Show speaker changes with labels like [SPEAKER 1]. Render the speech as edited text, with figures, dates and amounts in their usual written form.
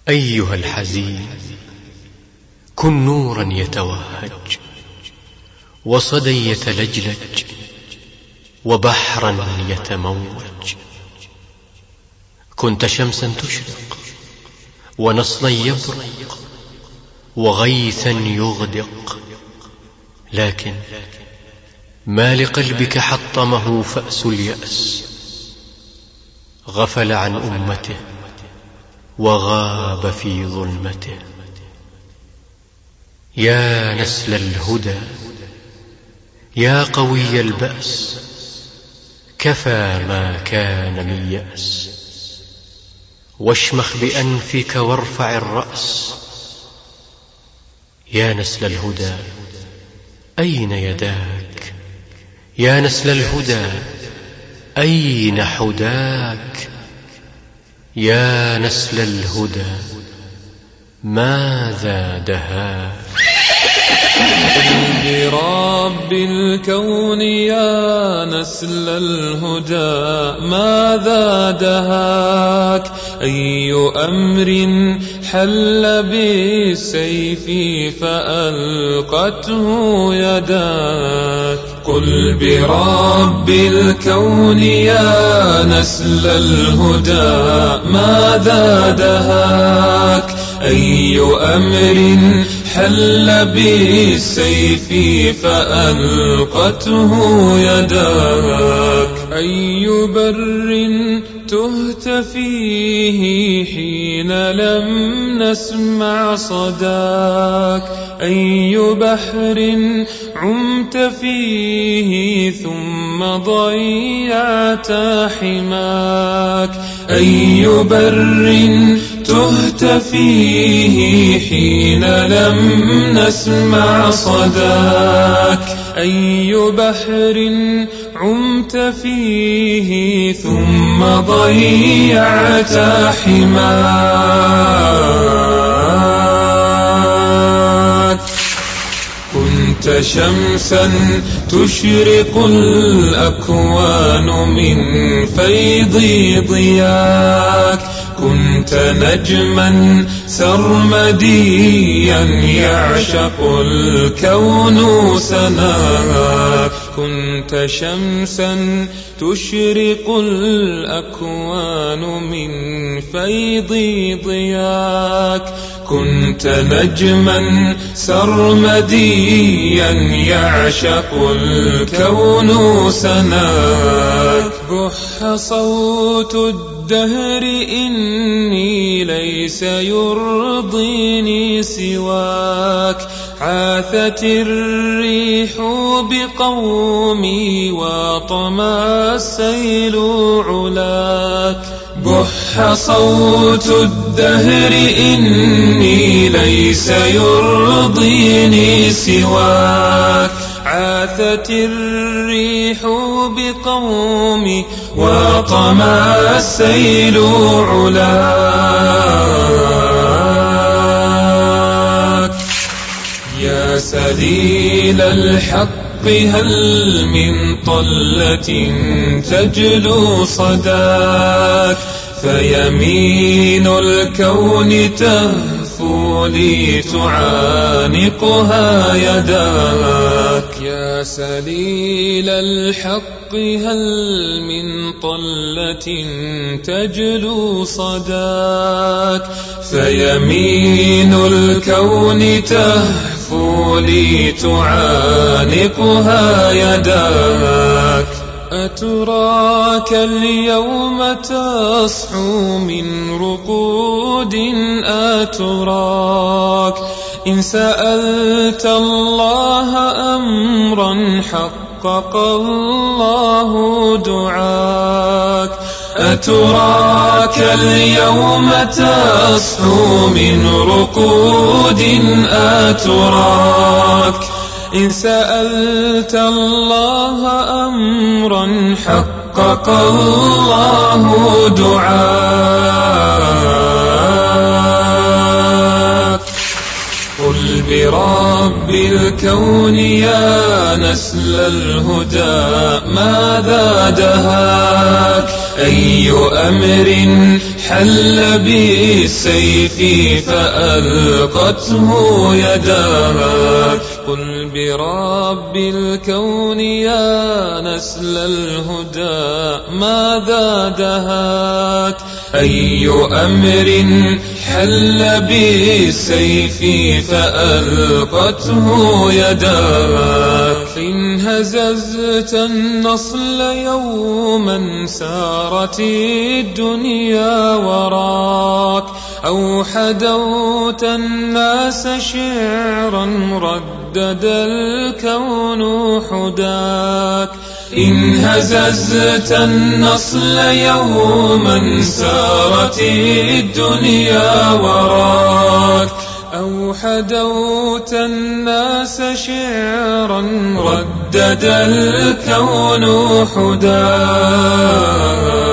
[SPEAKER 1] أيها الحزين، كن نورا يتوهج، وصدى يتلجلج، وبحرا يتموج. كنت شمسا تشرق، ونصلا يبرق، وغيثا يغدق، لكن ما لقلبك حطمه فأس اليأس. غفل عن أمته وغاب في ظلمته. يا نسل الهدى، يا قوي البأس، كفى ما كان من يأس. واشمخ بأنفك وارفع الرأس. يا نسل الهدى، أين يداك؟ يا نسل الهدى، أين حداك؟ يا نسل الهدى، ماذا دهاك؟
[SPEAKER 2] قل برب الكون يا نسل الهدى، ماذا دهاك؟ أي أمر حل بالسيف فألقته يداك؟ قل برب الكون يا نسل الهدى، ماذا دهاك؟ أي أمر حل بالسيف فألقته يداك؟ أي بر تهت فيه حين لم نسمع صداك؟ أي بحر عمت فيه ثم ضيعت حماك؟ أي بر تهت فيه حين لم نسمع صداك؟ أي بحر عمت فيه ثم ضيعت حماك؟ كنت شمسا تشرق الأكوان من فيض ضياك، كنت نجما سرمديا يعشق الكون سناك، كنت شمسا تشرق الأكوان من فيض ضياك، كنت نجما سرمديا يعشق الكون سناك. بح صوت الدهر إني ليس يرضيني سواك، عاثت الريح بقومي وطمى السيل علاك. بح صوت الدهر إني ليس يرضيني سواك، عاثت الريح بقومي وطمى السيل علاك. يا سليل الحق هل من طلة تجلو صداك؟ فيمين الكون تهفو لي تعانقها يداك. يا سليل الحق هل من طلة تجلو صداك؟ فيمين الكون تهفو لي تعانقها يداك. أتراك اليوم تصحو من رقود؟ أتراك إن سألت الله أمرا حقق الله دعاك. أتراك اليوم تصحو من رقود؟ أتراك إن سألت الله أمرا حقق الله دعاك. قل برب الكون يا نسل الهدى، ماذا دهاك؟ أي أمر حل بالسيف فألقته يداك قل برب الكون يا نسل الهدى ماذا دهاك أي أمر حل بالسيف فألقته يداك إن هززت النصل يوما سارت الدنيا وراك أو حدوت الناس شعرا ردد الكون حداك إن هززت النصل يوما سارت الدنيا وراك أو حدوت الناس شعرا ردد الكون حداك